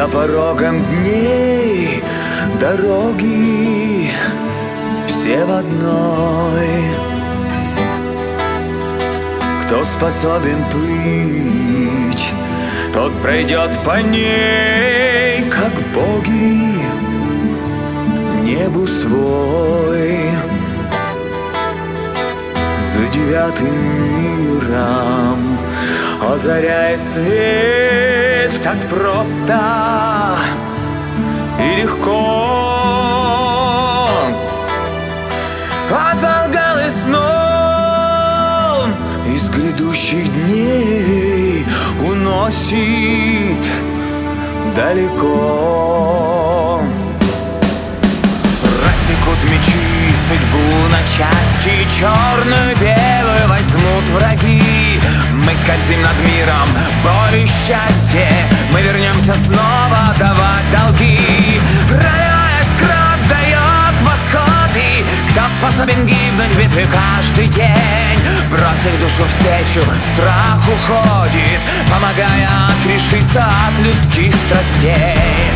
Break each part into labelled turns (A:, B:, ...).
A: порогам дней дороги все в одной. Кто способен плыть, тот пройдет по ней, как боги, небу свой. За девятым миром озаряет свет так просто и легко. От волгал и снов из грядущих дней уносит далеко. Рассекут мечи судьбу на части, черную белую возьмут враги. Мы скользим над миром боли и счастье, мы вернемся снова давать долги. Проливаясь, кровь дает восходы. Кто способен гибнуть в битве каждый день? Бросив душу в сечу, страх уходит, помогая отрешиться от людских страстей.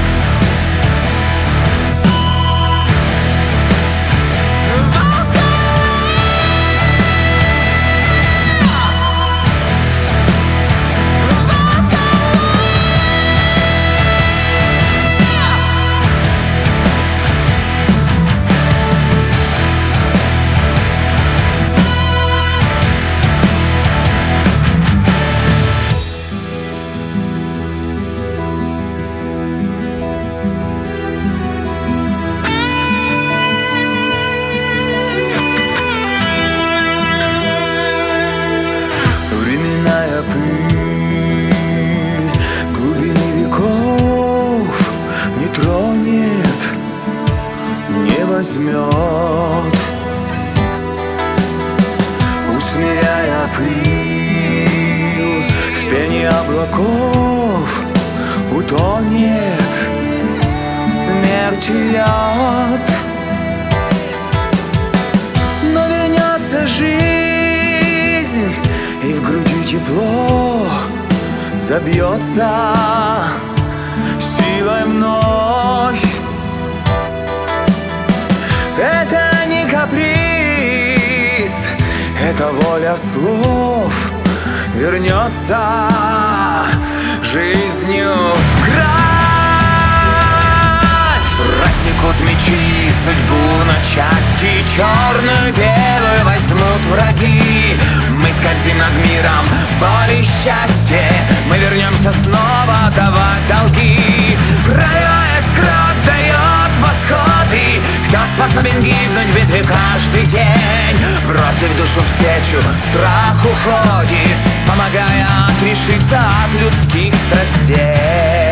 A: Пыль глубины веков не тронет, не возьмет, усмиряя пыль в пене облаков, утонет смерть и лед. Но вернется жизнь, и в груди тепло забьется силой вновь. Это не каприз, это воля слов, вернется жизнью в кровь. Рассекут мечи судьбу на части, черную белую возьмут враги. Мы скользим над миром боли и счастье, мы вернемся снова давать долги. Проливаясь, кровь дает восходы. Кто способен гибнуть в битве каждый день? Бросив душу в сечу, страх уходит, помогая отрешиться от людских страстей.